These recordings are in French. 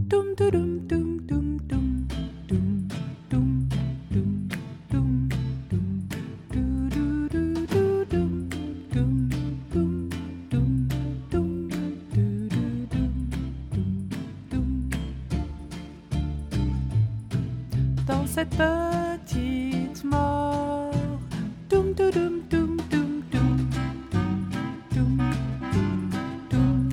Dum dum dum dum dum dum dum dum dum dum dum do do do dum dum dum dum dum do do dum. Dans cette petite mort, dum dum dum dum dum dum dum dum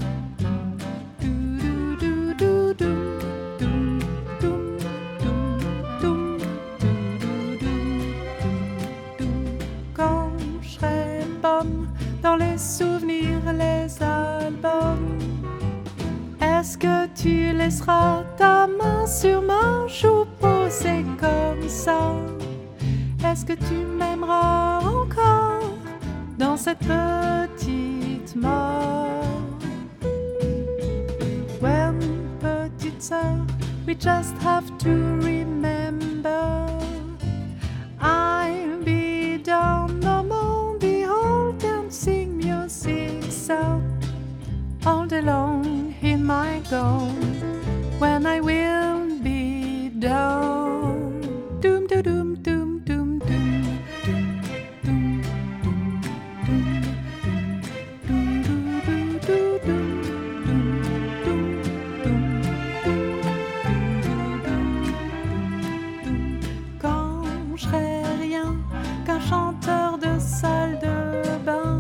do do dum dum dum dum dum dum. Quand je serai pomme dans les souvenirs, les albums, est-ce que tu laisseras ta main sur ma joue posée comme ça? Est-ce que tu m'aimeras encore dans cette petite mort? When, petite sœur, we just have to remember I'll be down among the old dancing music sound all day long in my gown when I will be down. Doom doo doom doom doom doom doom doom doom doom doom doom doom. Quand je serai rien qu'un chanteur de salle de bain,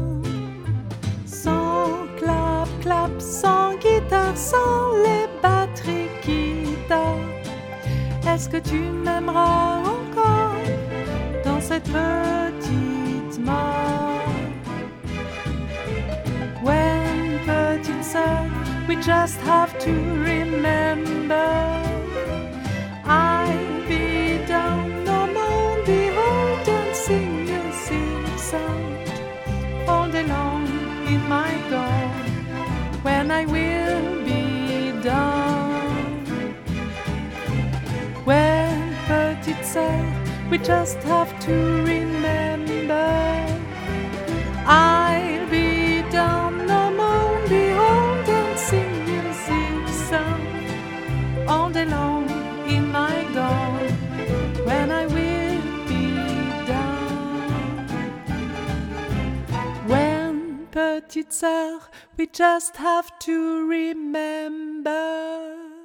sans clap-clap, sans guitare, sans les batteries guitare, est-ce que tu m'aimeras encore dans cette petite mort? When, petite sœur, we just have to remember I'll be down among the old dancing music sound all day long in my gown when I will be down. When, petite sœur, we just have to remember I'll be down among the old dancing music sound all day long in my gown when I will be down. When, petite sœur, we just have to remember